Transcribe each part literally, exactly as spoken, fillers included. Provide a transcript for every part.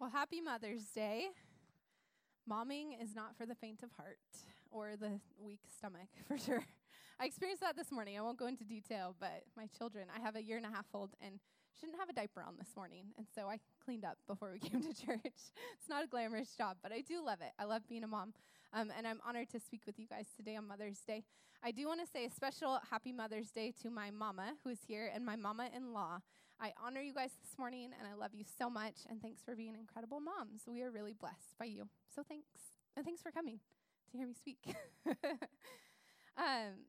Well, happy Mother's Day. Momming is not for the faint of heart or the weak stomach, for sure. I experienced that this morning. I won't go into detail, but my children, I have a year and a half old and shouldn't have a diaper on this morning. And so I cleaned up before we came to church. It's not a glamorous job, but I do love it. I love being a mom. Um, and I'm honored to speak with you guys today on Mother's Day. I do want to say a special happy Mother's Day to my mama who is here and my mama-in-law. I honor you guys this morning, and I love you so much, and thanks for being incredible moms. We are really blessed by you. So thanks. And thanks for coming to hear me speak. um,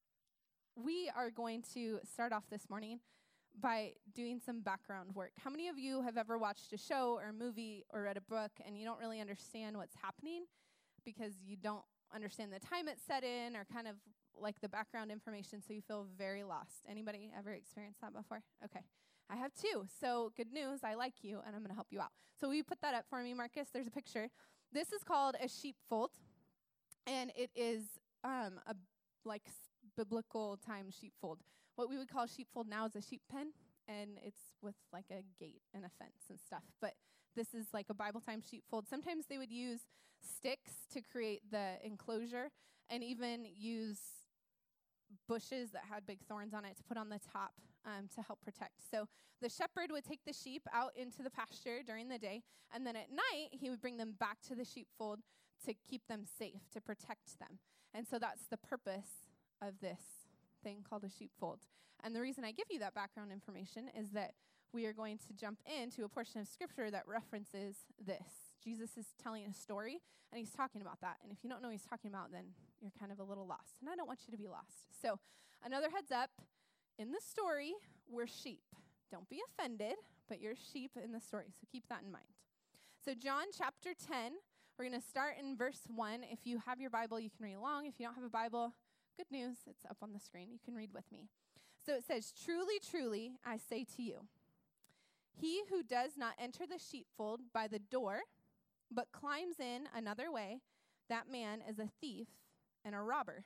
we are going to start off this morning by doing some background work. How many of you have ever watched a show or a movie or read a book, and you don't really understand what's happening because you don't understand the time it's set in or kind of like the background information, so you feel very lost? Anybody ever experienced that before? Okay. I have two. So good news, I like you, and I'm going to help you out. So will you put that up for me, Marcus? There's a picture. This is called a sheepfold, and it is um, a like s- biblical time sheepfold. What we would call sheepfold now is a sheep pen, and it's with like a gate and a fence and stuff. But this is like a Bible time sheepfold. Sometimes they would use sticks to create the enclosure, and even use bushes that had big thorns on it to put on the top um, to help protect. So the shepherd would take the sheep out into the pasture during the day, and then at night he would bring them back to the sheepfold to keep them safe, to protect them. And so that's the purpose of this thing called a sheepfold. And the reason I give you that background information is that we are going to jump into a portion of scripture that references this. Jesus is telling a story, and he's talking about that. And if you don't know what he's talking about, then you're kind of a little lost. And I don't want you to be lost. So another heads up, in the story, we're sheep. Don't be offended, but you're sheep in the story. So keep that in mind. So John chapter ten, we're going to start in verse one. If you have your Bible, you can read along. If you don't have a Bible, good news, it's up on the screen. You can read with me. So it says, "Truly, truly, I say to you, he who does not enter the sheepfold by the door, but climbs in another way, that man is a thief and a robber.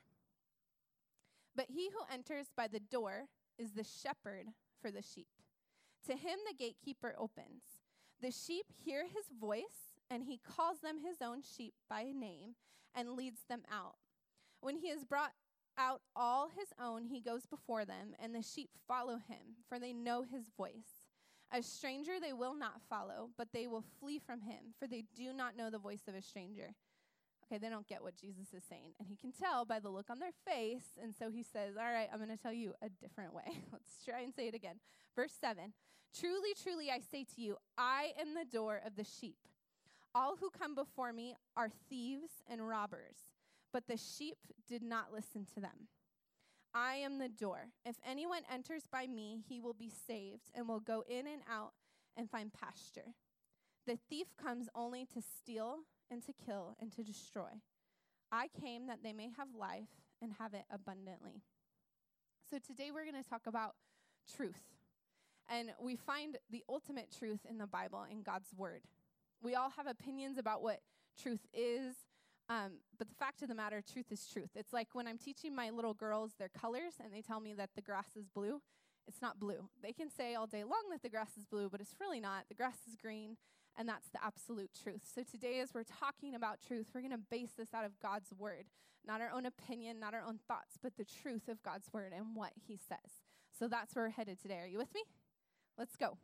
But he who enters by the door is the shepherd for the sheep. To him the gatekeeper opens. The sheep hear his voice, and he calls them his own sheep by name and leads them out. When he has brought out all his own, he goes before them, and the sheep follow him, for they know his voice. A stranger they will not follow, but they will flee from him, for they do not know the voice of a stranger." Okay, they don't get what Jesus is saying, and he can tell by the look on their face, and so he says, all right, I'm going to tell you a different way. Let's try and say it again. Verse seven, "Truly, truly, I say to you, I am the door of the sheep. All who come before me are thieves and robbers, but the sheep did not listen to them. I am the door. If anyone enters by me, he will be saved and will go in and out and find pasture. The thief comes only to steal and to kill and to destroy. I came that they may have life and have it abundantly." So today we're going to talk about truth. And we find the ultimate truth in the Bible, in God's word. We all have opinions about what truth is. Um, but the fact of the matter, truth is truth. It's like when I'm teaching my little girls their colors and they tell me that the grass is blue, it's not blue. They can say all day long that the grass is blue, but it's really not. The grass is green, and that's the absolute truth. So today, as we're talking about truth, we're going to base this out of God's word, not our own opinion, not our own thoughts, but the truth of God's word and what he says. So that's where we're headed today. Are you with me? Let's go.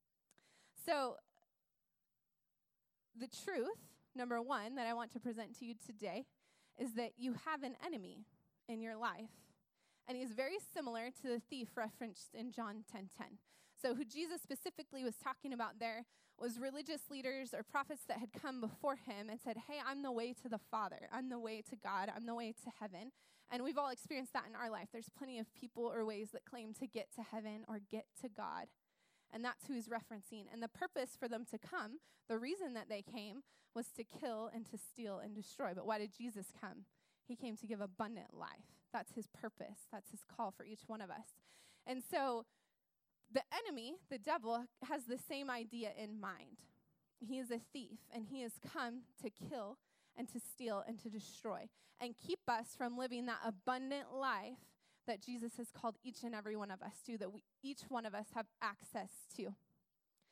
So the truth, number one, that I want to present to you today is that you have an enemy in your life. And he's very similar to the thief referenced in John ten ten. So who Jesus specifically was talking about there was religious leaders or prophets that had come before him and said, hey, I'm the way to the Father. I'm the way to God. I'm the way to heaven. And we've all experienced that in our life. There's plenty of people or ways that claim to get to heaven or get to God. And that's who he's referencing. And the purpose for them to come, the reason that they came, was to kill and to steal and destroy. But why did Jesus come? He came to give abundant life. That's his purpose. That's his call for each one of us. And so the enemy, the devil, has the same idea in mind. He is a thief, and he has come to kill and to steal and to destroy and keep us from living that abundant life that Jesus has called each and every one of us to, that we, each one of us have access to.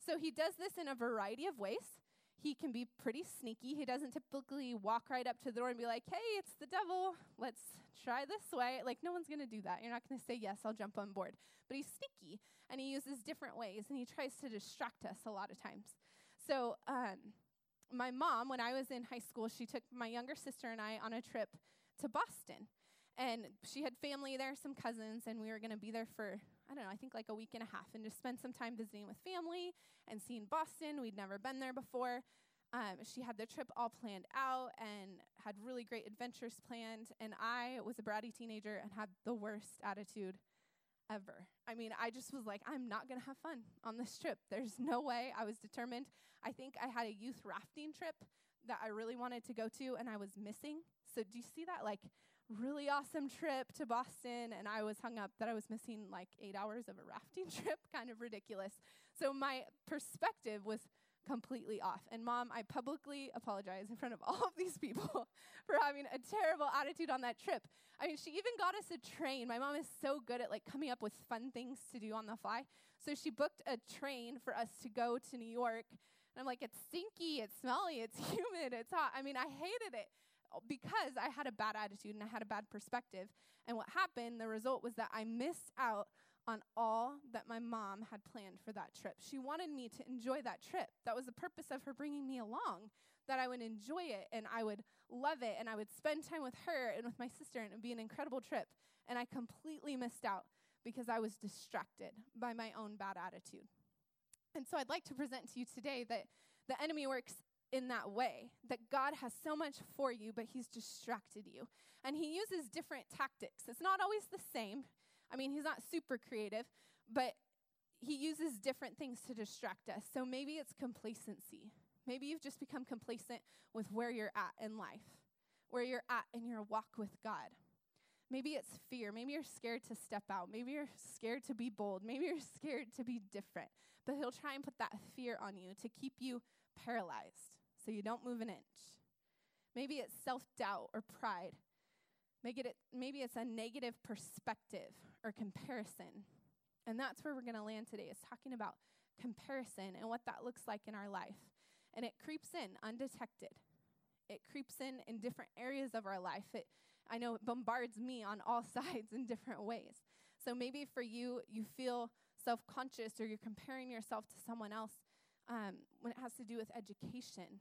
So he does this in a variety of ways. He can be pretty sneaky. He doesn't typically walk right up to the door and be like, hey, it's the devil. Let's try this way. Like, no one's going to do that. You're not going to say, yes, I'll jump on board. But he's sneaky, and he uses different ways, and he tries to distract us a lot of times. So um, my mom, when I was in high school, she took my younger sister and I on a trip to Boston. And she had family there, some cousins, and we were going to be there for, I don't know, I think like a week and a half, and just spend some time visiting with family and seeing Boston. We'd never been there before. Um, she had the trip all planned out and had really great adventures planned, and I was a bratty teenager and had the worst attitude ever. I mean, I just was like, I'm not going to have fun on this trip. There's no way. I was determined. I think I had a youth rafting trip that I really wanted to go to, and I was missing. So do you see that? Like, really awesome trip to Boston, and I was hung up that I was missing like eight hours of a rafting trip. Kind of ridiculous. So my perspective was completely off. And Mom, I publicly apologize in front of all of these people for having a terrible attitude on that trip. I mean, she even got us a train. My mom is so good at like coming up with fun things to do on the fly. So she booked a train for us to go to New York. And I'm like, it's stinky, it's smelly, it's humid, it's hot. I mean, I hated it because I had a bad attitude and I had a bad perspective. And what happened, the result was that I missed out on all that my mom had planned for that trip. She wanted me to enjoy that trip. That was the purpose of her bringing me along, that I would enjoy it and I would love it and I would spend time with her and with my sister and it would be an incredible trip. And I completely missed out because I was distracted by my own bad attitude. And so I'd like to present to you today that the enemy works in that way, that God has so much for you, but he's distracted you. And he uses different tactics. It's not always the same. I mean, he's not super creative, but he uses different things to distract us. So maybe it's complacency. Maybe you've just become complacent with where you're at in life, where you're at in your walk with God. Maybe it's fear. Maybe you're scared to step out. Maybe you're scared to be bold. Maybe you're scared to be different. But he'll try and put that fear on you to keep you paralyzed so you don't move an inch. Maybe it's self-doubt or pride. Maybe, it, maybe it's a negative perspective or comparison. And that's where we're going to land today, is talking about comparison and what that looks like in our life. And it creeps in undetected. It creeps in in different areas of our life. It, I know it bombards me on all sides in different ways. So maybe for you, you feel self-conscious or you're comparing yourself to someone else um, when it has to do with education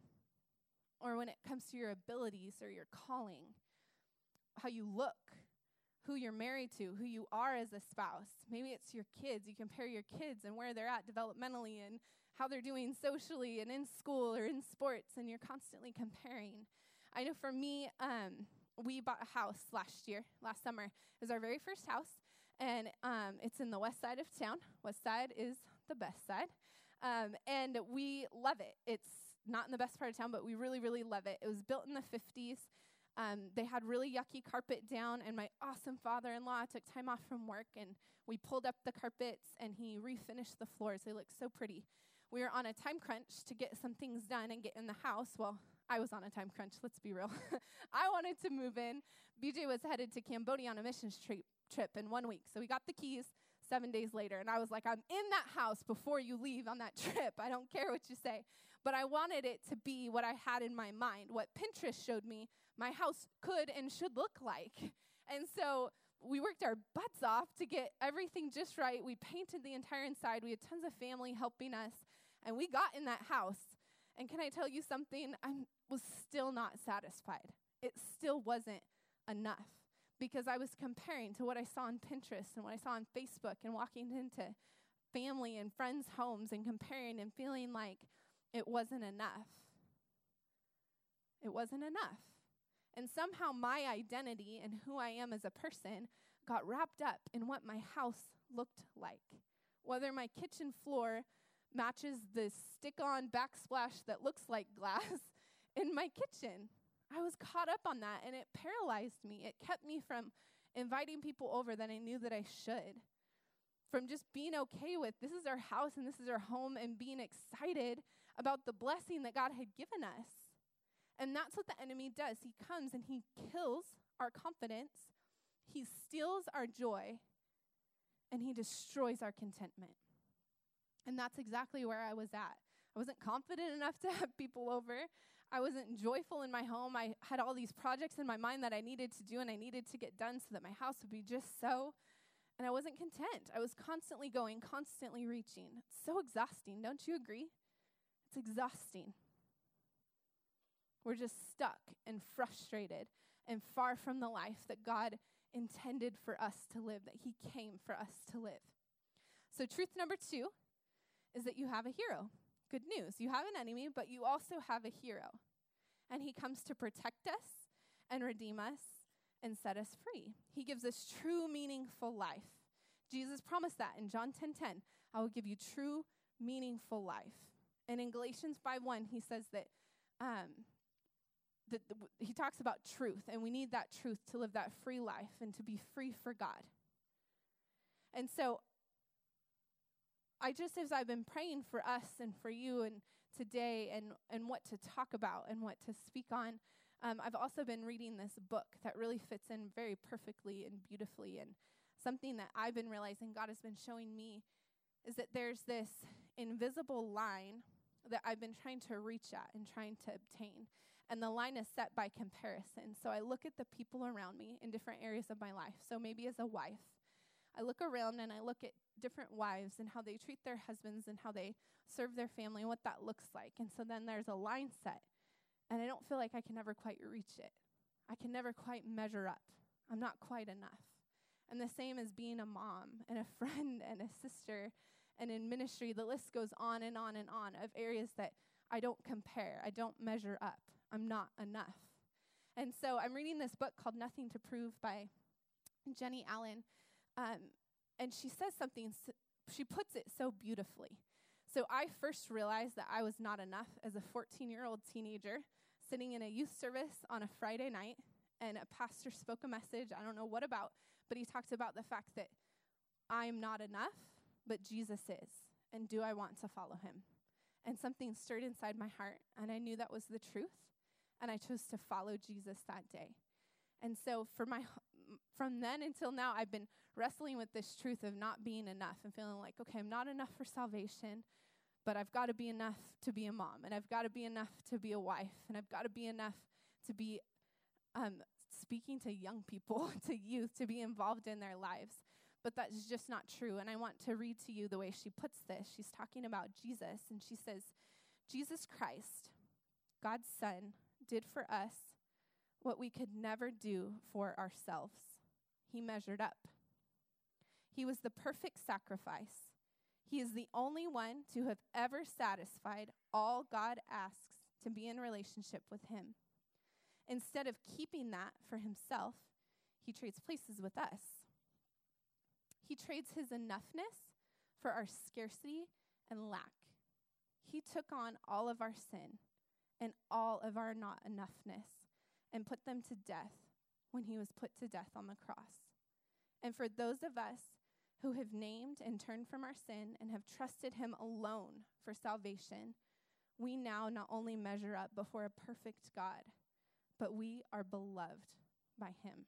or when it comes to your abilities or your calling, how you look, who you're married to, who you are as a spouse. Maybe it's your kids. You compare your kids and where they're at developmentally and how they're doing socially and in school or in sports, and you're constantly comparing. I know for me, um, we bought a house last year, last summer. It was our very first house, and um, it's in the west side of town. West side is the best side, um, and we love it. It's not in the best part of town, but we really, really love it. It was built in the fifties. Um, they had really yucky carpet down, and my awesome father-in-law took time off from work, and we pulled up the carpets, and he refinished the floors. They look so pretty. We were on a time crunch to get some things done and get in the house. Well, I was on a time crunch, let's be real. I wanted to move in. B J was headed to Cambodia on a missions tri- trip in one week, so we got the keys seven days later, and I was like, I'm in that house before you leave on that trip. I don't care what you say. But I wanted it to be what I had in my mind, what Pinterest showed me my house could and should look like. And so we worked our butts off to get everything just right. We painted the entire inside. We had tons of family helping us, and we got in that house. And can I tell you something? I was still not satisfied. It still wasn't enough because I was comparing to what I saw on Pinterest and what I saw on Facebook and walking into family and friends' homes and comparing and feeling like it wasn't enough. It wasn't enough. And somehow my identity and who I am as a person got wrapped up in what my house looked like. Whether my kitchen floor matches the stick-on backsplash that looks like glass in my kitchen. I was caught up on that, and it paralyzed me. It kept me from inviting people over that I knew that I should. From just being okay with this is our house and this is our home and being excited about the blessing that God had given us. And that's what the enemy does. He comes and he kills our confidence, he steals our joy, and he destroys our contentment. And that's exactly where I was at. I wasn't confident enough to have people over. I wasn't joyful in my home. I had all these projects in my mind that I needed to do and I needed to get done so that my house would be just so. And I wasn't content. I was constantly going, constantly reaching. It's so exhausting. Don't you agree? It's exhausting. We're just stuck and frustrated and far from the life that God intended for us to live, that he came for us to live. So truth number two is that you have a hero. Good news. You have an enemy, but you also have a hero. And he comes to protect us and redeem us and set us free. He gives us true, meaningful life. Jesus promised that in John ten ten. I will give you true, meaningful life. And in Galatians five one, he says that, um, that the, he talks about truth, and we need that truth to live that free life and to be free for God. And so I just, as I've been praying for us and for you and today and, and what to talk about and what to speak on, um, I've also been reading this book that really fits in very perfectly and beautifully. And something that I've been realizing God has been showing me is that there's this invisible line that I've been trying to reach at and trying to obtain. And the line is set by comparison. So I look at the people around me in different areas of my life. So maybe as a wife, I look around and I look at different wives and how they treat their husbands and how they serve their family and what that looks like. And so then there's a line set, and I don't feel like I can ever quite reach it. I can never quite measure up. I'm not quite enough. And the same as being a mom and a friend and a sister and in ministry, the list goes on and on and on of areas that I don't compare. I don't measure up. I'm not enough. And so I'm reading this book called Nothing to Prove by Jenny Allen. Um, and she says something, she puts it so beautifully. So I first realized that I was not enough as a fourteen-year-old teenager sitting in a youth service on a Friday night, and a pastor spoke a message, I don't know what about, but he talked about the fact that I'm not enough, but Jesus is, and do I want to follow him? And something stirred inside my heart, and I knew that was the truth, and I chose to follow Jesus that day. And so for my from then until now, I've been wrestling with this truth of not being enough and feeling like, okay, I'm not enough for salvation, but I've got to be enough to be a mom, and I've got to be enough to be a wife, and I've got to be enough to be um, speaking to young people, to youth, to be involved in their lives. But that's just not true, and I want to read to you the way she puts this. She's talking about Jesus, and she says, Jesus Christ, God's Son, did for us what we could never do for ourselves. He measured up. He was the perfect sacrifice. He is the only one to have ever satisfied all God asks to be in relationship with him. Instead of keeping that for himself, he trades places with us. He trades his enoughness for our scarcity and lack. He took on all of our sin and all of our not enoughness and put them to death when he was put to death on the cross. And for those of us who have named and turned from our sin and have trusted him alone for salvation, we now not only measure up before a perfect God, but we are beloved by him.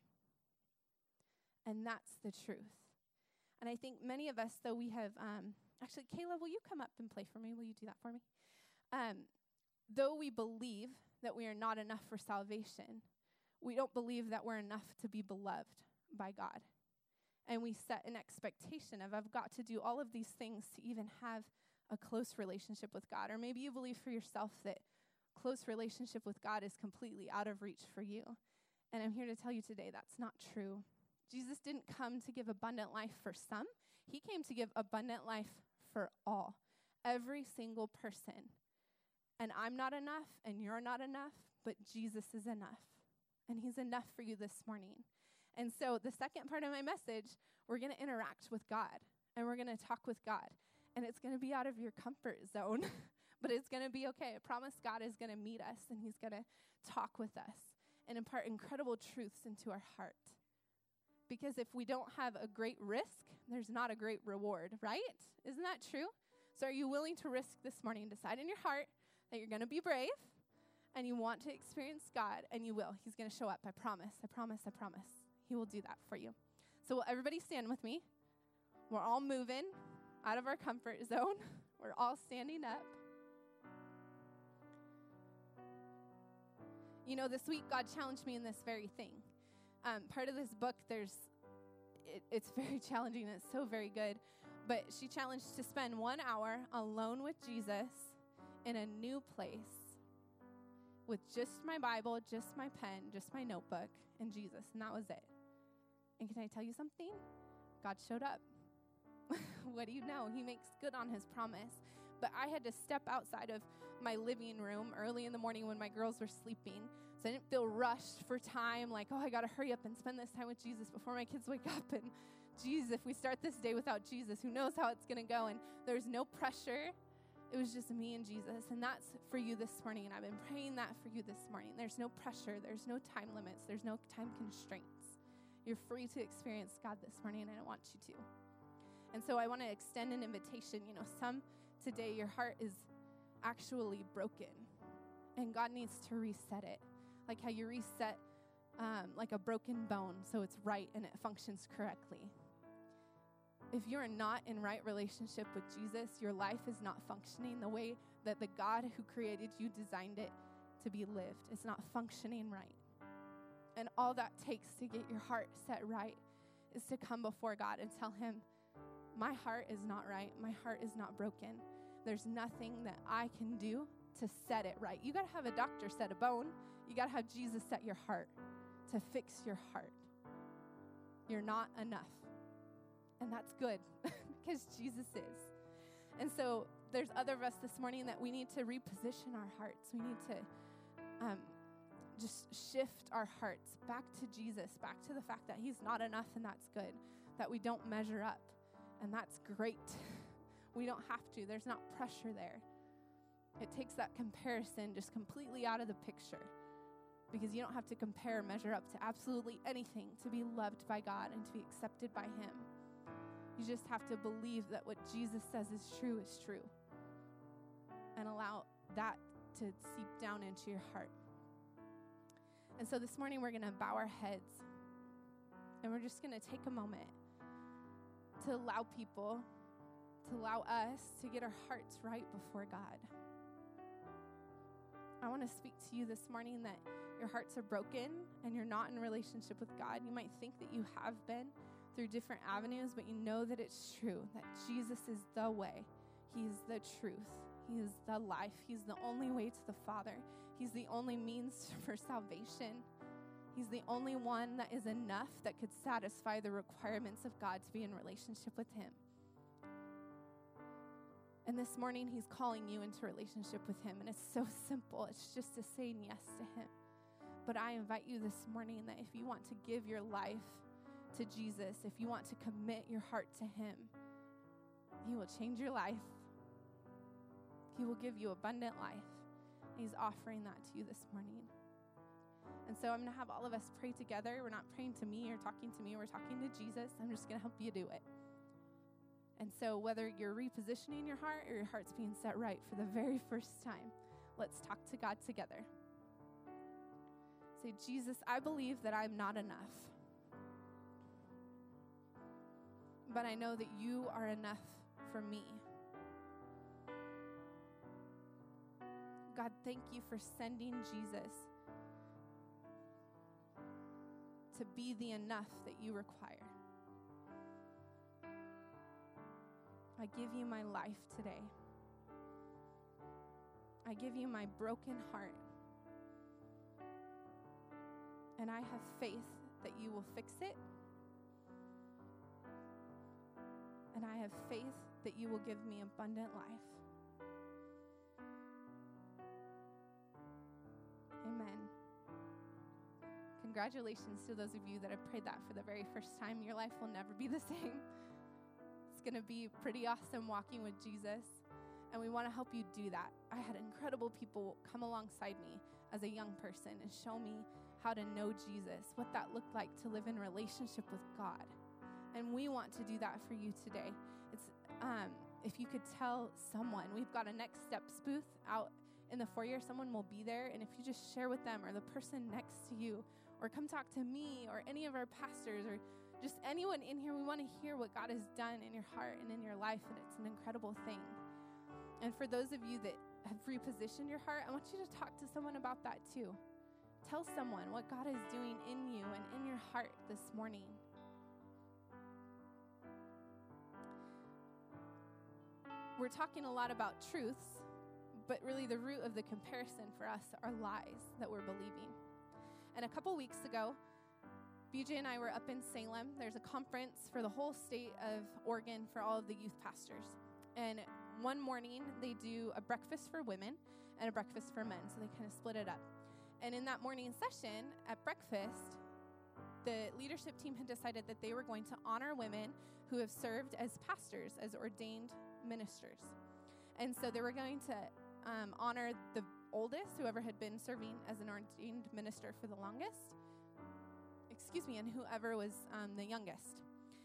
And that's the truth. And I think many of us, though we have, um, actually, Kayla, will you come up and play for me? Will you do that for me? Um, though we believe that we are not enough for salvation, we don't believe that we're enough to be beloved by God. And we set an expectation of, I've got to do all of these things to even have a close relationship with God. Or maybe you believe for yourself that close relationship with God is completely out of reach for you. And I'm here to tell you today that's not true. Jesus didn't come to give abundant life for some. He came to give abundant life for all, every single person. And I'm not enough, and you're not enough, but Jesus is enough. And he's enough for you this morning. And so the second part of my message, we're going to interact with God, and we're going to talk with God. And it's going to be out of your comfort zone, but it's going to be okay. I promise God is going to meet us, and he's going to talk with us and impart incredible truths into our heart. Because if we don't have a great risk, there's not a great reward, right? Isn't that true? So are you willing to risk this morning? Decide in your heart that you're going to be brave and you want to experience God, and you will. He's going to show up. I promise. I promise. I promise. He will do that for you. So will everybody stand with me? We're all moving. out of our comfort zone. We're all standing up. You know, this week God challenged me in this very thing. Um, part of this book, there's, it, it's very challenging. It's so very good. But she challenged to spend one hour alone with Jesus in a new place with just my Bible, just my pen, just my notebook, and Jesus. And that was it. And can I tell you something? God showed up. What do you know? He makes good on his promise. But I had to step outside of my living room early in the morning when my girls were sleeping. So I didn't feel rushed for time, like, oh, I got to hurry up and spend this time with Jesus before my kids wake up. And Jesus, if we start this day without Jesus, who knows how it's going to go? And there's no pressure. It was just me and Jesus. And that's for you this morning. And I've been praying that for you this morning. There's no pressure. There's no time limits. There's no time constraints. You're free to experience God this morning, and I want you to. And so I want to extend an invitation. You know, some today your heart is actually broken, and God needs to reset it. Like how you reset um, like a broken bone so it's right and it functions correctly. If you're not in right relationship with Jesus, your life is not functioning the way that the God who created you designed it to be lived. It's not functioning right. And all that takes to get your heart set right is to come before God and tell him, my heart is not right. My heart is not broken. There's nothing that I can do to set it right. You got to have a doctor set a bone. You got to have Jesus set your heart to fix your heart. You're not enough. And that's good because Jesus is. And so there's other of us this morning that we need to reposition our hearts. We need to um, just shift our hearts back to Jesus, back to the fact that he's not enough, and that's good, that we don't measure up, and that's great. We don't have to. There's not pressure there. It takes that comparison just completely out of the picture, because you don't have to compare, measure up to absolutely anything to be loved by God and to be accepted by him. You just have to believe that what Jesus says is true is true, and allow that to seep down into your heart. And so this morning we're going to bow our heads, and we're just going to take a moment to allow people, to allow us to get our hearts right before God. I want to speak to you this morning that your hearts are broken and you're not in a relationship with God. You might think that you have been through different avenues, but you know that it's true, that Jesus is the way. He's the truth. He is the life. He's the only way to the Father. He's the only means for salvation. He's the only one that is enough that could satisfy the requirements of God to be in relationship with him. And this morning, he's calling you into relationship with him. And it's so simple. It's just a saying yes to him. But I invite you this morning that if you want to give your life to Jesus, if you want to commit your heart to him, he will change your life. He will give you abundant life. He's offering that to you this morning. And so I'm going to have all of us pray together. We're not praying to me or talking to me. We're talking to Jesus. I'm just going to help you do it. And so whether you're repositioning your heart or your heart's being set right for the very first time, let's talk to God together. Say, Jesus, I believe that I'm not enough. But I know that you are enough for me. God, thank you for sending Jesus to be the enough that you require. I give you my life today. I give you my broken heart. And I have faith that you will fix it. And I have faith that you will give me abundant life. Amen. Congratulations to those of you that have prayed that for the very first time. Your life will never be the same. It's going to be pretty awesome walking with Jesus, and we want to help you do that. I had incredible people come alongside me as a young person and show me how to know Jesus, what that looked like to live in relationship with God. And we want to do that for you today. It's um, if you could tell someone, we've got a Next Steps booth out in the foyer. Someone will be there, and if you just share with them or the person next to you, or come talk to me or any of our pastors, or just anyone in here, we want to hear what God has done in your heart and in your life, and it's an incredible thing. And for those of you that have repositioned your heart, I want you to talk to someone about that too. Tell someone what God is doing in you and in your heart this morning. We're talking a lot about truths, but really the root of the comparison for us are lies that we're believing. And a couple weeks ago, B J and I were up in Salem. There's a conference for the whole state of Oregon for all of the youth pastors. And one morning, they do a breakfast for women and a breakfast for men, so they kind of split it up. And in that morning session at breakfast, the leadership team had decided that they were going to honor women who have served as pastors, as ordained ministers. And so they were going to um, honor the oldest, whoever had been serving as an ordained minister for the longest, excuse me, and whoever was um, the youngest.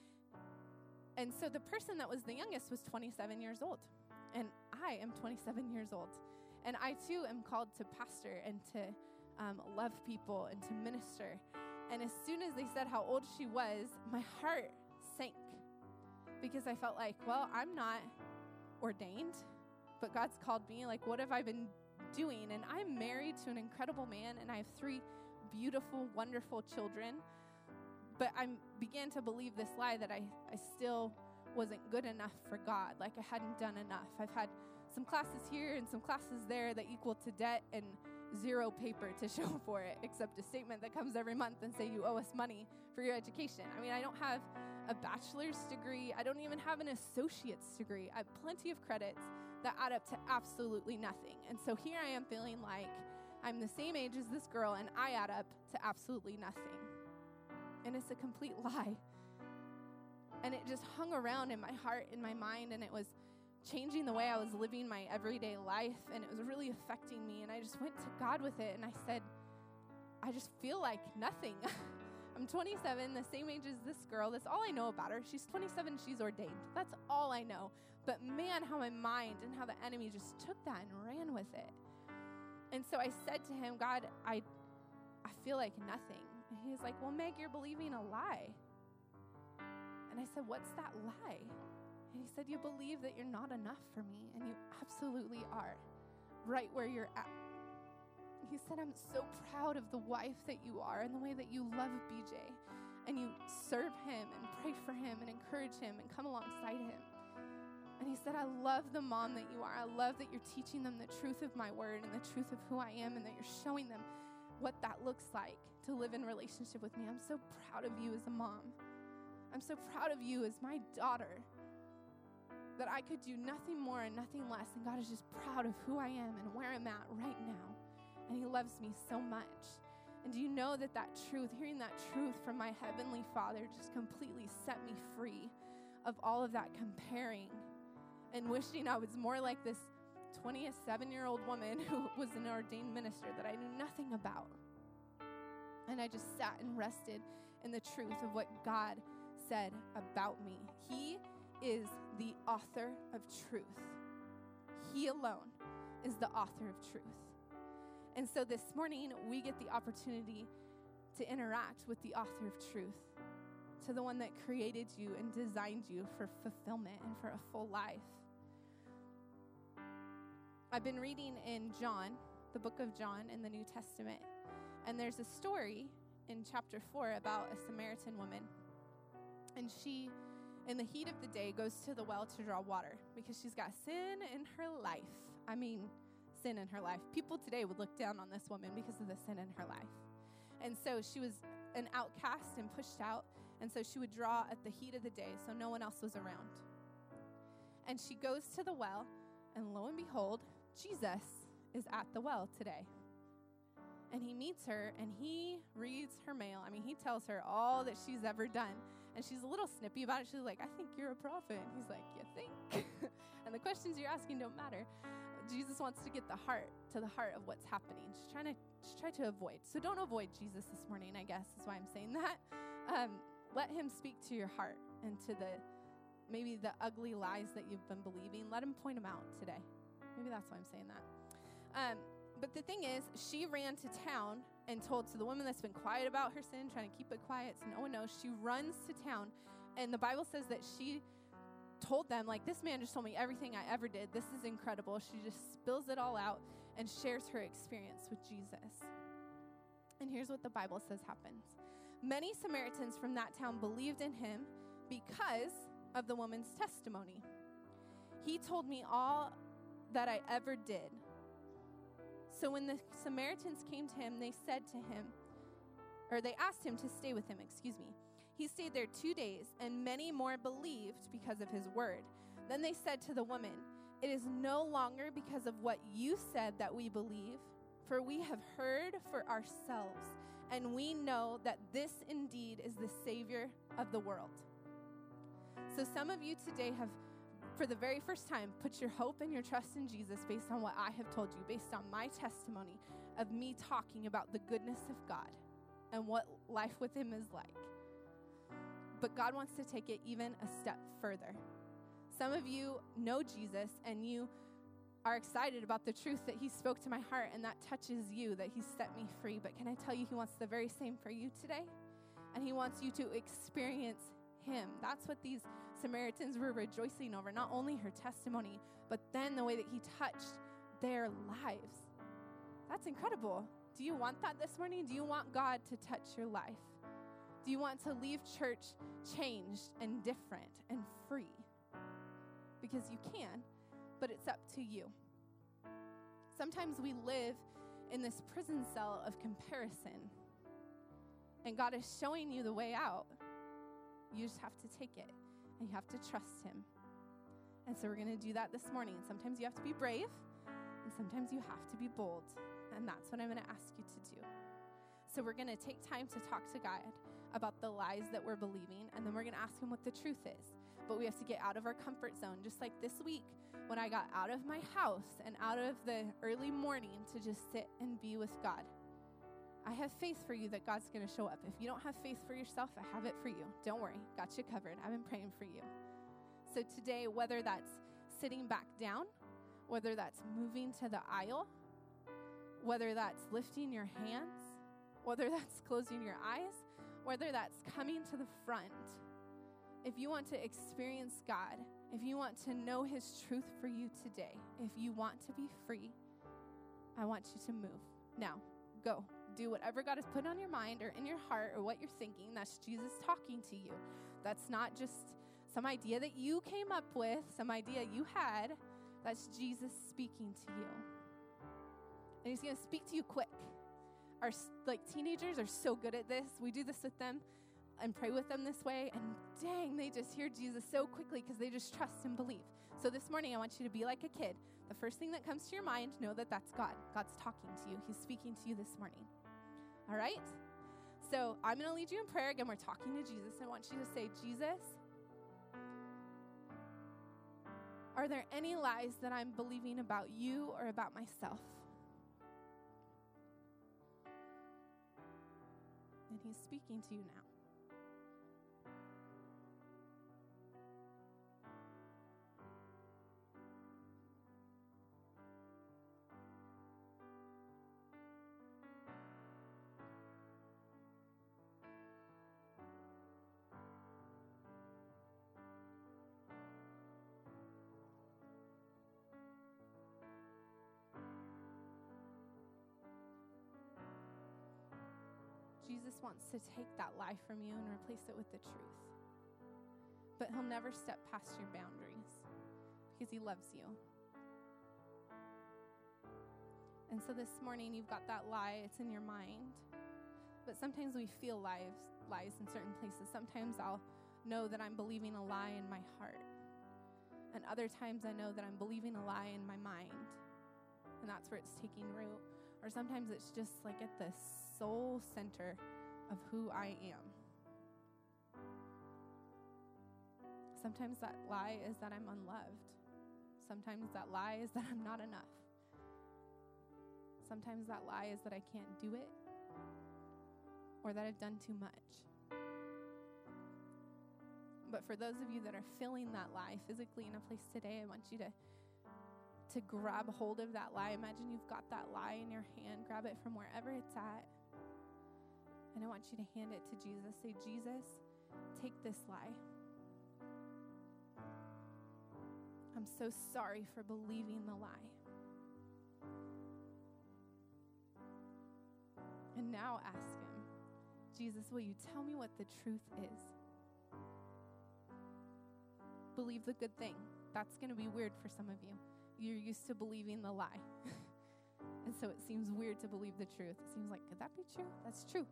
And so the person that was the youngest was twenty-seven years old, and I am twenty-seven years old. And I too am called to pastor and to um, love people and to minister. And as soon as they said how old she was, my heart sank, because I felt like, well, I'm not ordained, but God's called me. Like, what have I been doing? And I'm married to an incredible man, and I have three beautiful, wonderful children. But I began to believe this lie that I, I still wasn't good enough for God. Like, I hadn't done enough. I've had some classes here and some classes there that equal to debt and zero paper to show for it, except a statement that comes every month and say you owe us money for your education. I mean, I don't have a bachelor's degree. I don't even have an associate's degree. I have plenty of credits that add up to absolutely nothing. And so here I am feeling like I'm the same age as this girl, and I add up to absolutely nothing. And it's a complete lie. And it just hung around in my heart, in my mind, and it was changing the way I was living my everyday life, and it was really affecting me. And I just went to God with it, and I said, I just feel like nothing. I'm twenty-seven, the same age as this girl. That's all I know about her. She's twenty-seven, she's ordained. That's all I know. But man, how my mind and how the enemy just took that and ran with it. And so I said to him, God, I, I feel like nothing. And he was like, well, Meg, you're believing a lie. And I said, what's that lie? And he said, you believe that you're not enough for me, and you absolutely are, right where you're at. He said, I'm so proud of the wife that you are and the way that you love B J, and you serve him and pray for him and encourage him and come alongside him. And he said, I love the mom that you are. I love that you're teaching them the truth of my word and the truth of who I am, and that you're showing them what that looks like to live in relationship with me. I'm so proud of you as a mom. I'm so proud of you as my daughter, that I could do nothing more and nothing less. And God is just proud of who I am and where I'm at right now. And he loves me so much. And do you know that that truth, hearing that truth from my heavenly Father, just completely set me free of all of that comparing and wishing I was more like this twenty-seven-year-old woman who was an ordained minister that I knew nothing about. And I just sat and rested in the truth of what God said about me. He is the author of truth. He alone is the author of truth. And so this morning, we get the opportunity to interact with the author of truth, to the one that created you and designed you for fulfillment and for a full life. I've been reading in John, the book of John in the New Testament, and there's a story in chapter four about a Samaritan woman. And she, in the heat of the day, goes to the well to draw water because she's got sin in her life. I mean, sin in her life. People today would look down on this woman because of the sin in her life. And so she was an outcast and pushed out, and so she would draw at the heat of the day, so no one else was around. And she goes to the well, and lo and behold, Jesus is at the well today. And he meets her, and he reads her mail. I mean, he tells her all that she's ever done. And she's a little snippy about it. She's like, I think you're a prophet. And he's like, you think? And the questions you're asking don't matter. Jesus wants to get the heart to the heart of what's happening. She's trying to just try to avoid. So don't avoid Jesus this morning, I guess, is why I'm saying that. Um, let him speak to your heart and to the maybe the ugly lies that you've been believing. Let him point them out today. Maybe that's why I'm saying that. Um, But the thing is, she ran to town and told to the woman that's been quiet about her sin, trying to keep it quiet so no one knows. She runs to town, and the Bible says that she told them, like, this man just told me everything I ever did. This is incredible. She just spills it all out and shares her experience with Jesus. And here's what the Bible says happens. Many Samaritans from that town believed in him because of the woman's testimony. He told me all that I ever did. So when the Samaritans came to him, they said to him, or they asked him to stay with him, excuse me. He stayed there two days, and many more believed because of his word. Then they said to the woman, it is no longer because of what you said that we believe, for we have heard for ourselves, and we know that this indeed is the Savior of the world. So some of you today have, for the very first time, put your hope and your trust in Jesus based on what I have told you, based on my testimony of me talking about the goodness of God and what life with him is like. But God wants to take it even a step further. Some of you know Jesus and you are excited about the truth that he spoke to my heart and that touches you, that he set me free. But can I tell you, he wants the very same for you today? And he wants you to experience him. That's what these Samaritans were rejoicing over, not only her testimony, but then the way that he touched their lives. That's incredible. Do you want that this morning? Do you want God to touch your life? Do you want to leave church changed and different and free? Because you can, but it's up to you. Sometimes we live in this prison cell of comparison, and God is showing you the way out. You just have to take it, and you have to trust him. And so we're going to do that this morning. Sometimes you have to be brave, and sometimes you have to be bold, and that's what I'm going to ask you to do. So we're going to take time to talk to God about the lies that we're believing, and then we're going to ask him what the truth is. But we have to get out of our comfort zone, just like this week when I got out of my house and out of the early morning to just sit and be with God. I have faith for you that God's going to show up. If you don't have faith for yourself, I have it for you. Don't worry. Got you covered. I've been praying for you. So today, whether that's sitting back down, whether that's moving to the aisle, whether that's lifting your hands, whether that's closing your eyes, whether that's coming to the front, if you want to experience God, if you want to know his truth for you today, if you want to be free, I want you to move. Now, go. Do whatever God has put on your mind or in your heart or what you're thinking. That's Jesus talking to you. That's not just some idea that you came up with, some idea you had. That's Jesus speaking to you. And he's going to speak to you quick. Our like teenagers are so good at this. We do this with them and pray with them this way, and dang, they just hear Jesus so quickly because they just trust and believe. So this morning, I want you to be like a kid. The first thing that comes to your mind, know that that's God. God's talking to you. He's speaking to you this morning. All right? So I'm going to lead you in prayer. Again, we're talking to Jesus. I want you to say, Jesus, are there any lies that I'm believing about you or about myself? And he's speaking to you now. Jesus wants to take that lie from you and replace it with the truth. But he'll never step past your boundaries because he loves you. And so this morning you've got that lie, it's in your mind. But sometimes we feel lies, lies in certain places. Sometimes I'll know that I'm believing a lie in my heart. And other times I know that I'm believing a lie in my mind. And that's where it's taking root. Or sometimes it's just like at the soul center of who I am. Sometimes that lie is that I'm unloved. Sometimes that lie is that I'm not enough. Sometimes that lie is that I can't do it or that I've done too much. But for those of you that are feeling that lie physically in a place today, I want you to to grab hold of that lie. Imagine you've got that lie in your hand. Grab it from wherever it's at. And I want you to hand it to Jesus. Say, Jesus, take this lie. I'm so sorry for believing the lie. And now ask him, Jesus, will you tell me what the truth is? Believe the good thing. That's going to be weird for some of you. You're used to believing the lie. And so it seems weird to believe the truth. It seems like, could that be true? That's true.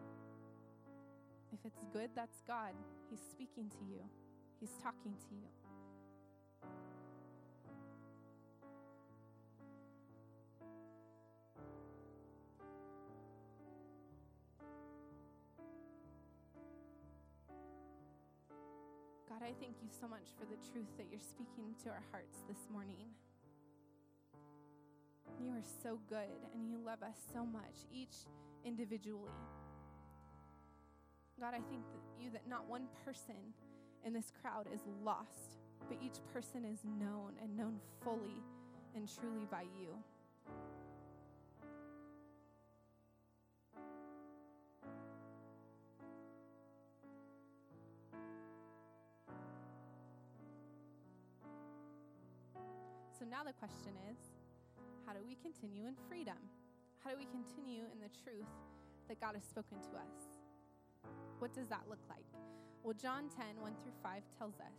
If it's good, that's God. He's speaking to you. He's talking to you. God, I thank you so much for the truth that you're speaking to our hearts this morning. You are so good, and you love us so much, each individually. God, I thank that you that not one person in this crowd is lost, but each person is known and known fully and truly by you. So now the question is, how do we continue in freedom? How do we continue in the truth that God has spoken to us? What does that look like? Well, John ten, one through five tells us,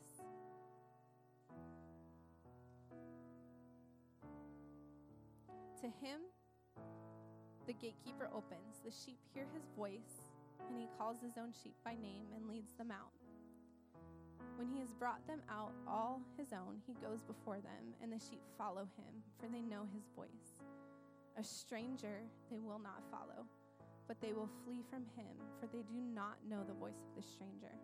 to him, the gatekeeper opens. The sheep hear his voice, and he calls his own sheep by name and leads them out. When he has brought them out, all his own, he goes before them, and the sheep follow him, for they know his voice. A stranger they will not follow, but they will flee from him, for they do not know the voice of the stranger.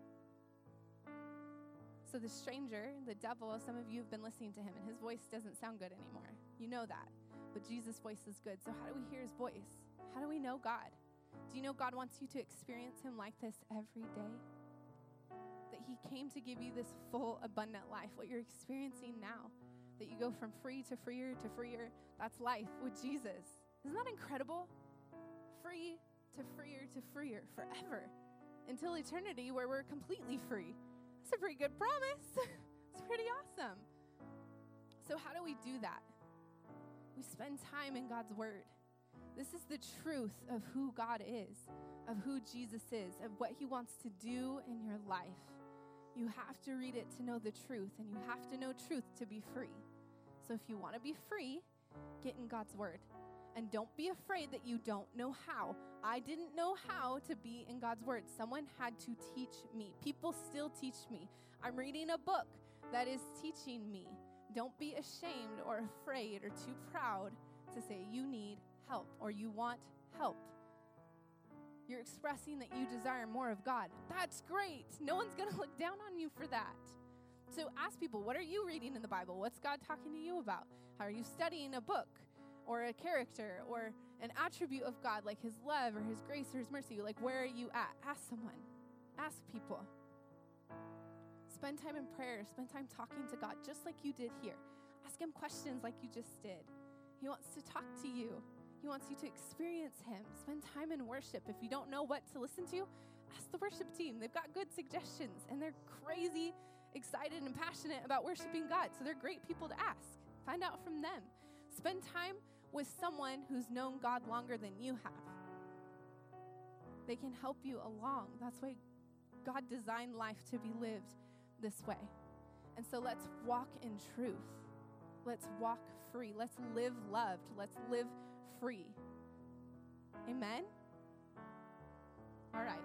So the stranger, the devil, some of you have been listening to him, and his voice doesn't sound good anymore. You know that. But Jesus' voice is good. So how do we hear his voice? How do we know God? Do you know God wants you to experience him like this every day? That he came to give you this full, abundant life, what you're experiencing now. That you go from free to freer to freer. That's life with Jesus. Isn't that incredible? Free to freer to freer forever. Until eternity where we're completely free. That's a pretty good promise. It's pretty awesome. So how do we do that? We spend time in God's word. This is the truth of who God is, of who Jesus is, of what he wants to do in your life. You have to read it to know the truth, and you have to know truth to be free. So if you want to be free, get in God's word. And don't be afraid that you don't know how. I didn't know how to be in God's word. Someone had to teach me. People still teach me. I'm reading a book that is teaching me. Don't be ashamed or afraid or too proud to say you need help or you want help. You're expressing that you desire more of God. That's great. No one's going to look down on you for that. So ask people, what are you reading in the Bible? What's God talking to you about? How are you studying a book or a character or an attribute of God like his love or his grace or his mercy? Like, where are you at? Ask someone. Ask people. Spend time in prayer. Spend time talking to God just like you did here. Ask him questions like you just did. He wants to talk to you. He wants you to experience him. Spend time in worship. If you don't know what to listen to, ask the worship team. They've got good suggestions, and they're crazy excited and passionate about worshiping God. So they're great people to ask. Find out from them. Spend time with someone who's known God longer than you have. They can help you along. That's why God designed life to be lived this way. And so let's walk in truth. Let's walk free. Let's live loved. Let's live free. Amen? All right.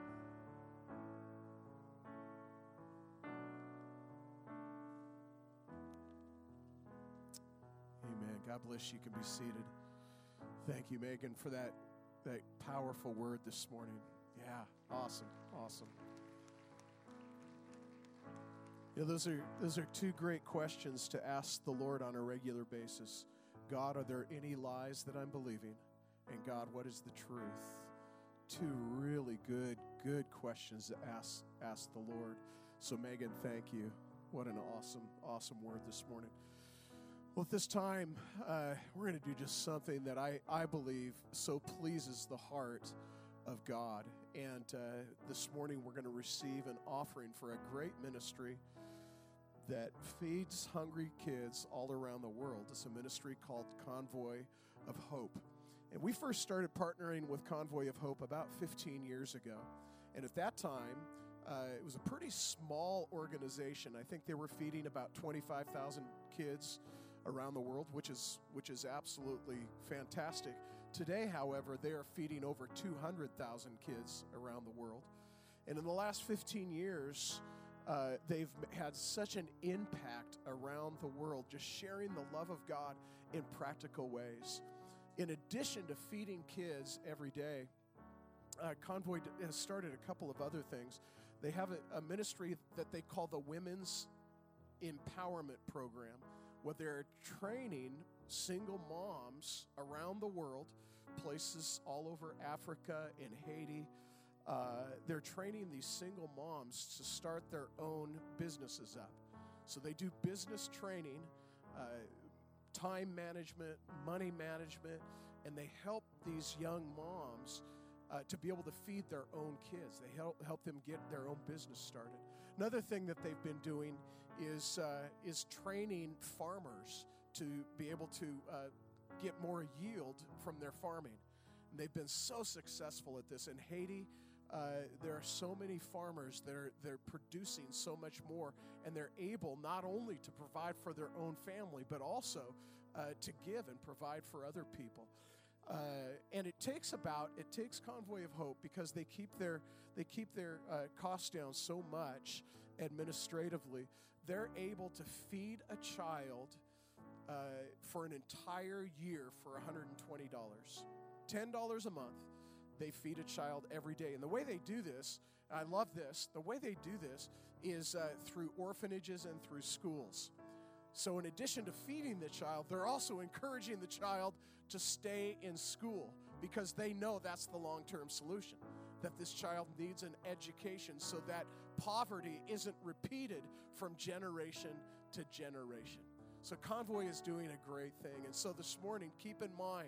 Amen. God bless you. You can be seated. Thank you, Megan, for that, that powerful word this morning. Yeah, awesome, awesome. You know, those are those are two great questions to ask the Lord on a regular basis. God, are there any lies that I'm believing? And God, what is the truth? Two really good, good questions to ask, ask the Lord. So Megan, thank you. What an awesome, awesome word this morning. Well, at this time, uh, we're going to do just something that I, I believe so pleases the heart of God. And uh, this morning, we're going to receive an offering for a great ministry that feeds hungry kids all around the world. It's a ministry called Convoy of Hope. And we first started partnering with Convoy of Hope about fifteen years ago. And at that time, uh, it was a pretty small organization. I think they were feeding about twenty-five thousand kids around the world, which is which is absolutely fantastic. Today, however, they are feeding over two hundred thousand kids around the world. And in the last fifteen years, uh, they've had such an impact around the world, just sharing the love of God in practical ways. In addition to feeding kids every day, uh, Convoy has started a couple of other things. They have a, a ministry that they call the Women's Empowerment Program, where they're training single moms around the world, places all over Africa and Haiti. Uh, they're training these single moms to start their own businesses up. So they do business training, uh, time management, money management, and they help these young moms uh, to be able to feed their own kids. They help help them get their own business started. Another thing that they've been doing is uh, is training farmers to be able to uh, get more yield from their farming. And they've been so successful at this. In Haiti, uh, there are so many farmers that are they're producing so much more, and they're able not only to provide for their own family, but also uh, to give and provide for other people. Uh, and it takes about it takes Convoy of Hope, because they keep their they keep their uh, costs down so much administratively. They're able to feed a child uh, for an entire year for one hundred twenty dollars, ten dollars a month. They feed a child every day. And the way they do this, I love this, the way they do this is uh, through orphanages and through schools. So in addition to feeding the child, they're also encouraging the child to stay in school, because they know that's the long-term solution, that this child needs an education so that poverty isn't repeated from generation to generation. So Convoy is doing a great thing. And so this morning, keep in mind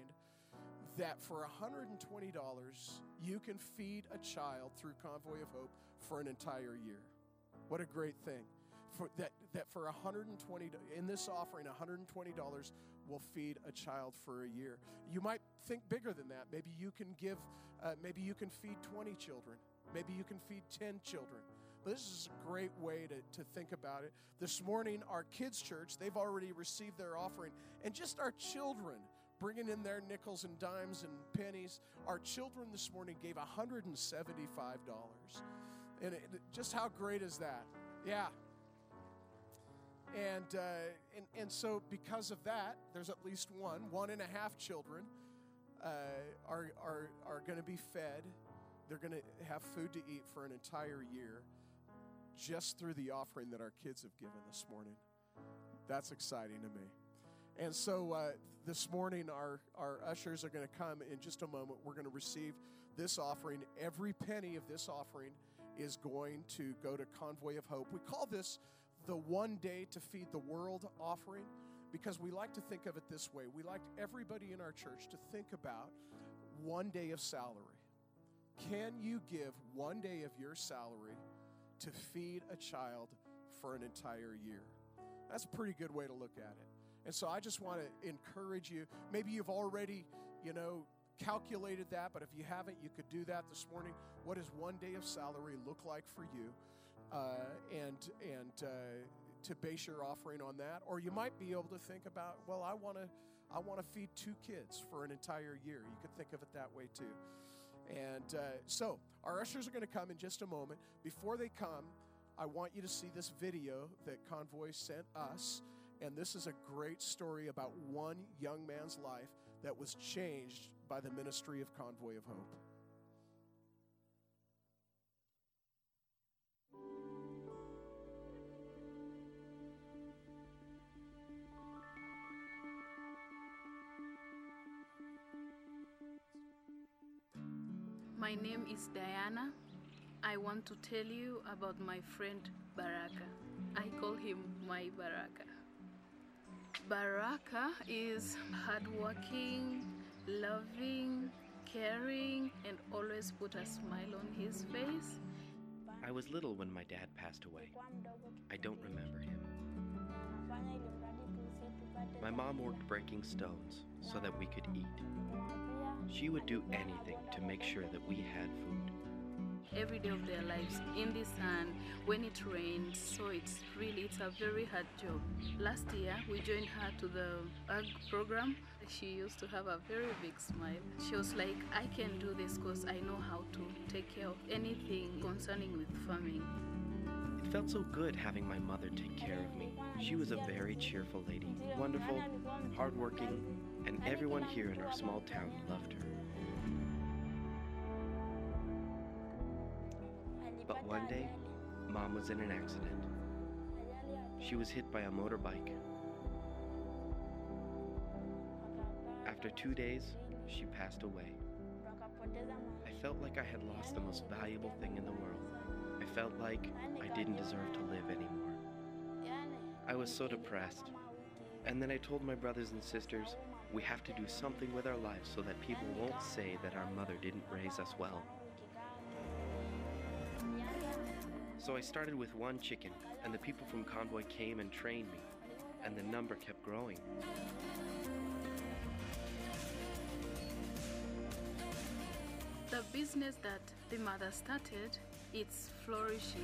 that for one hundred twenty dollars, you can feed a child through Convoy of Hope for an entire year. What a great thing. For that, that for one hundred twenty dollars, in this offering, one hundred twenty dollars will feed a child for a year. You might think bigger than that. Maybe you can give, uh, maybe you can feed twenty children. Maybe you can feed ten children. But this is a great way to, to think about it. This morning, our kids' church, they've already received their offering. And just our children, bringing in their nickels and dimes and pennies, our children this morning gave one hundred seventy-five dollars. And it, just how great is that? Yeah. And, uh, and and so because of that, there's at least one, one and a half children uh, are, are, are going to be fed. They're going to have food to eat for an entire year just through the offering that our kids have given this morning. That's exciting to me. And so uh, this morning, our, our ushers are going to come in just a moment. We're going to receive this offering. Every penny of this offering is going to go to Convoy of Hope. We call this the One Day to Feed the World offering, because we like to think of it this way. We like everybody in our church to think about one day of salary. Can you give one day of your salary to feed a child for an entire year? That's a pretty good way to look at it. And so I just want to encourage you. Maybe you've already, you know, calculated that, but if you haven't, you could do that this morning. What does one day of salary look like for you? Uh, and and uh, to base your offering on that. Or you might be able to think about, well, I want to I want to feed two kids for an entire year. You could think of it that way too. And uh, so our ushers are going to come in just a moment. Before they come, I want you to see this video that Convoy sent us. And this is a great story about one young man's life that was changed by the ministry of Convoy of Hope. My name is Diana. I want to tell you about my friend Baraka. I call him my Baraka. Baraka is hardworking, loving, caring, and always put a smile on his face. I was little when my dad passed away. I don't remember him. My mom worked breaking stones so that we could eat. She would do anything to make sure that we had food. Every day of their lives in the sun, when it rains, so it's really, it's a very hard job. Last year, we joined her to the ag program. She used to have a very big smile. She was like, I can do this because I know how to take care of anything concerning with farming. It felt so good having my mother take care of me. She was a very cheerful lady, wonderful, hardworking, and everyone here in our small town loved her. But one day, Mom was in an accident. She was hit by a motorbike. After two days, she passed away. I felt like I had lost the most valuable thing in the world. I felt like I didn't deserve to live anymore. I was so depressed. And then I told my brothers and sisters, we have to do something with our lives so that people won't say that our mother didn't raise us well. So I started with one chicken, and the people from Convoy came and trained me, and the number kept growing. The business that the mother started, it's flourishing.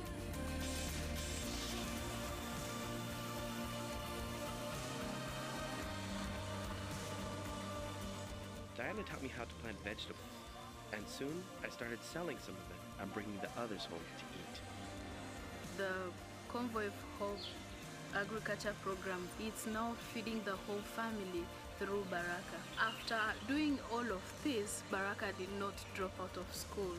Diana taught me how to plant vegetables, and soon I started selling some of it and bringing the others home to eat. The Convoy of Hope agriculture program, it's now feeding the whole family through Baraka. After doing all of this, Baraka did not drop out of school.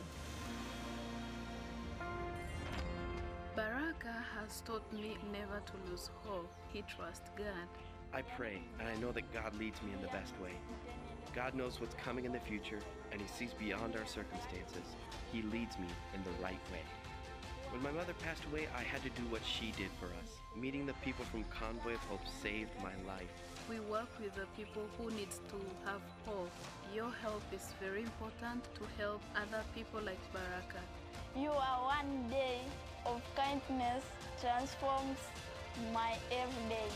Baraka has taught me never to lose hope. He trusts God. I pray, and I know that God leads me in the best way. God knows what's coming in the future, and He sees beyond our circumstances. He leads me in the right way. When my mother passed away, I had to do what she did for us. Meeting the people from Convoy of Hope saved my life. We work with the people who need to have hope. Your help is very important to help other people like Baraka. You are one day of kindness transforms my everyday.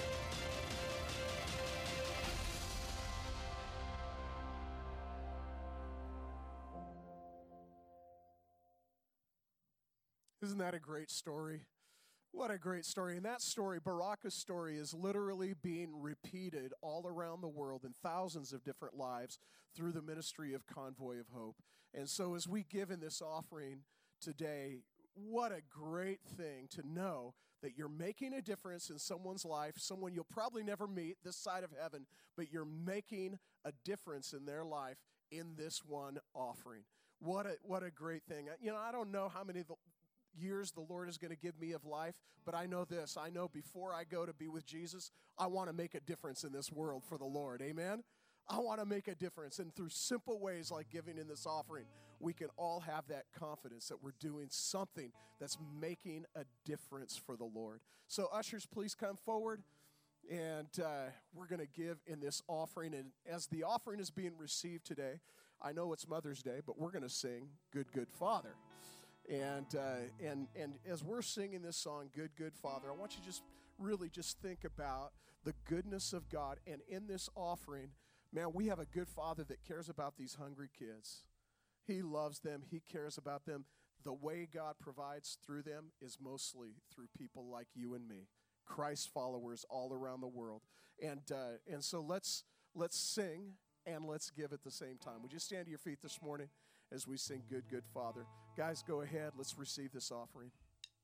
Isn't that a great story? What a great story. And that story, Baraka's story, is literally being repeated all around the world in thousands of different lives through the ministry of Convoy of Hope. And so as we give in this offering today, what a great thing to know that you're making a difference in someone's life, someone you'll probably never meet this side of heaven, but you're making a difference in their life in this one offering. What a, what a great thing. You know, I don't know how many of the years the Lord is going to give me of life, but I know this. I know before I go to be with Jesus, I want to make a difference in this world for the Lord. Amen? I want to make a difference. And through simple ways like giving in this offering, we can all have that confidence that we're doing something that's making a difference for the Lord. So ushers, please come forward. And uh, we're going to give in this offering. And as the offering is being received today, I know it's Mother's Day, but we're going to sing Good, Good Father. And uh, and and as we're singing this song, Good, Good Father, I want you to just really just think about the goodness of God. And in this offering, man, we have a good Father that cares about these hungry kids. He loves them. He cares about them. The way God provides through them is mostly through people like you and me, Christ followers all around the world. And uh, and so let's let's sing and let's give at the same time. Would you stand to your feet this morning as we sing Good, Good Father? Guys, go ahead. Let's receive this offering.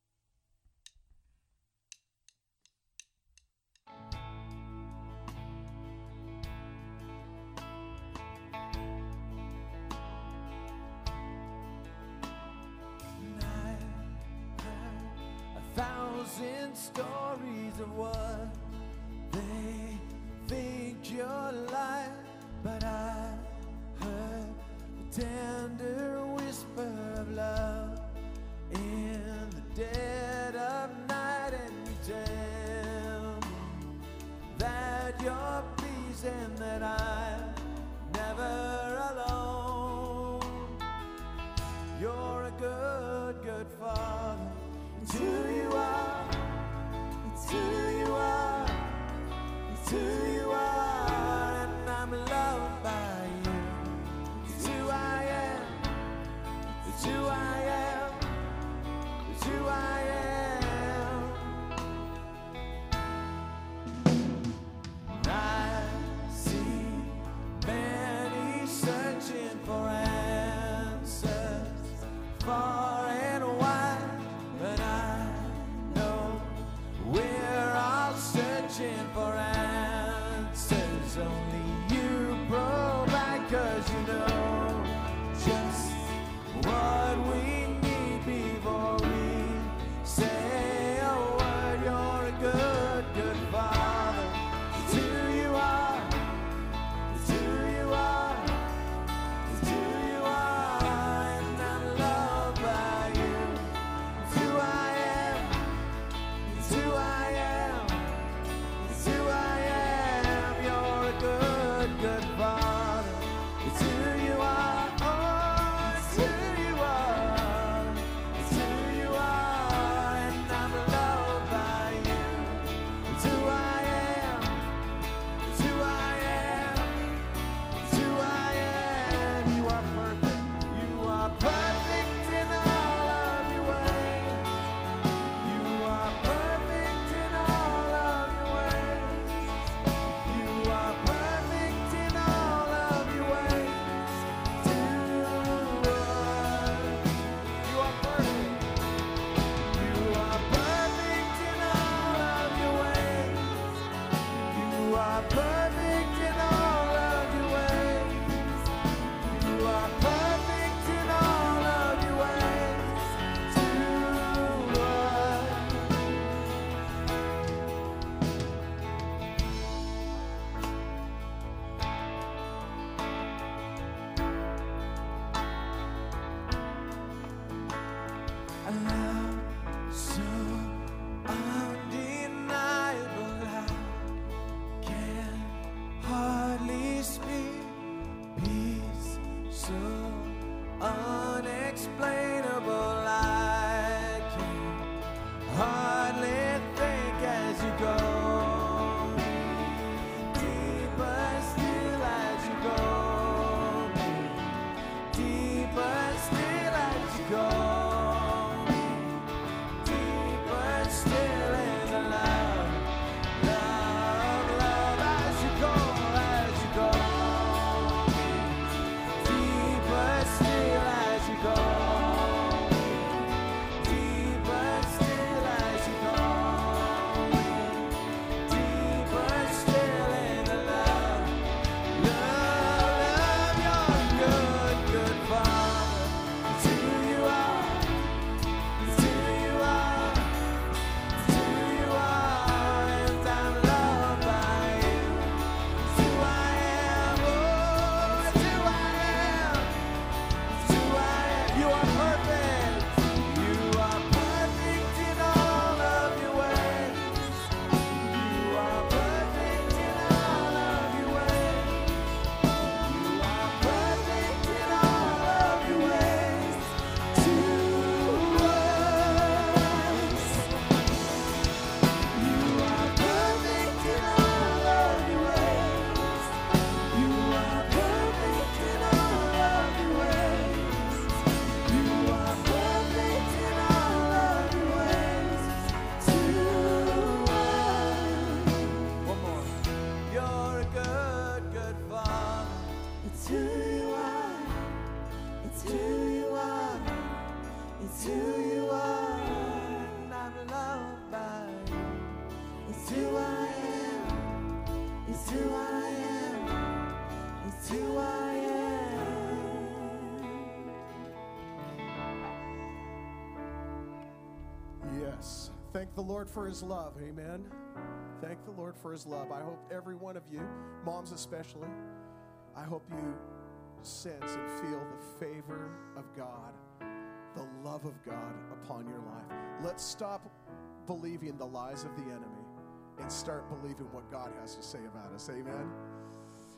A thousand stories of what they think you're like, but I heard the tender whisper of love in the dead of night, and you tell me that reason that I'm never alone. You're a good, good Father. It's who you are. It's who you are. It's who you are. And I'm loved by you. It's who I am. It's who I am. It's who I am. I see many searching for answers far and wide, but I know we're all searching for answers. Only you provide, 'cause you know just what we need before we say a word. You're a good, good Father. It's who you are. It's who you are. It's who you are. And I'm loved by you. It's who I am. It's who I am. It's who I am. You're a good, good Father. It's who you are. Oh, it's who you are. It's who you are. And I'm loved by you. It's who I am. It's who I am. It's who I am. You are perfect. You are perfect in all of your ways. You are perfect in all of your ways. You are perfect in all of your ways to us. You are perfect. You are perfect in all of your ways. You are perfect in all of your ways. You are perfect in all of your ways to us. A love so undeniable, I can hardly speak. Peace so unexplainable, I can hardly think as you go. Deeper still as you go. Deeper still as you go. Deeper still in the love, love, love as you go, as you go. Deeper still as you go. Deeper still as you go. Deeper still in the love, love, love. You're a good, good Father. It's who you are. It's who you are. It's who you are. And I'm loved by you. It's who I am. Oh, it's who I am. It's who I am. You are perfect. You are perfect in all of your ways. You are perfect in all of your ways. You are perfect in all of your ways to us. You are perfect in all of your ways. You are perfect in all of your ways. You are perfect in all of your ways to us. One more. You're a good, good Father. It's who you are. It's who you are. It's who you are. And I'm loved by you. It's who I am. It's who I am. It's who I am. Yes. Thank the Lord for his love. Amen. Thank the Lord for his love. I hope every one of you, moms especially, I hope you sense and feel the favor of God, the love of God upon your life. Let's stop believing the lies of the enemy and start believing what God has to say about us. Amen.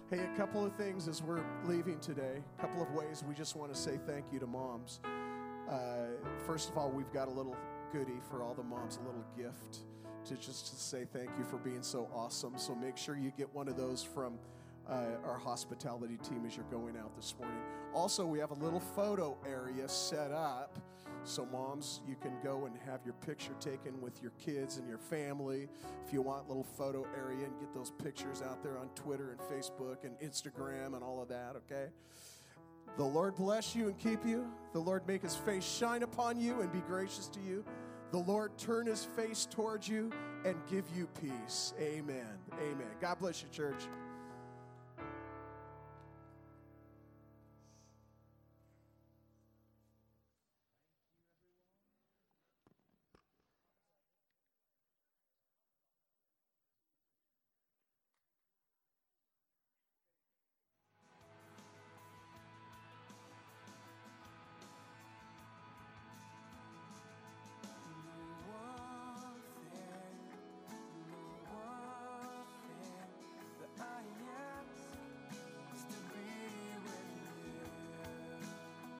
Hey, a couple of things as we're leaving today, a couple of ways we just want to say thank you to moms. Uh, first of all, we've got a little goodie for all the moms, a little gift to just to say thank you for being so awesome. So make sure you get one of those from uh, our hospitality team as you're going out this morning. Also, we have a little photo area set up. So moms, you can go and have your picture taken with your kids and your family. If you want a little photo area and get those pictures out there on Twitter and Facebook and Instagram and all of that, okay? The Lord bless you and keep you. The Lord make his face shine upon you and be gracious to you. The Lord turn his face towards you and give you peace. Amen. Amen. God bless you, church.